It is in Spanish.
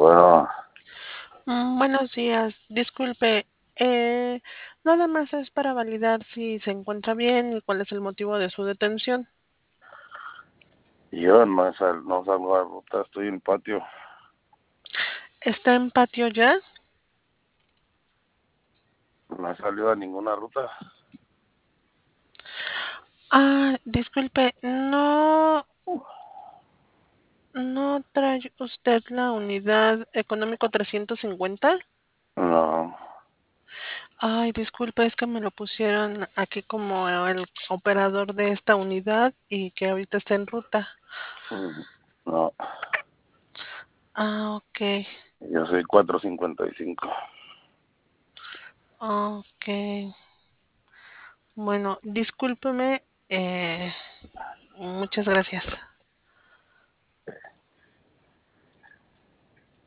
Bueno, Buenos días, disculpe, eh, nada más es para validar si se encuentra bien y cuál es el motivo de su detención. yo no salgo a la ruta, estoy en el patio. ¿Está en patio ya? No he salido a ninguna ruta. Disculpe, ¿no trae usted la unidad económico 350? No. Ay, disculpe, es que me lo pusieron aquí como el operador de esta unidad y que ahorita está en ruta. No, Ok, yo soy 455. ok. Bueno, discúlpeme, muchas gracias.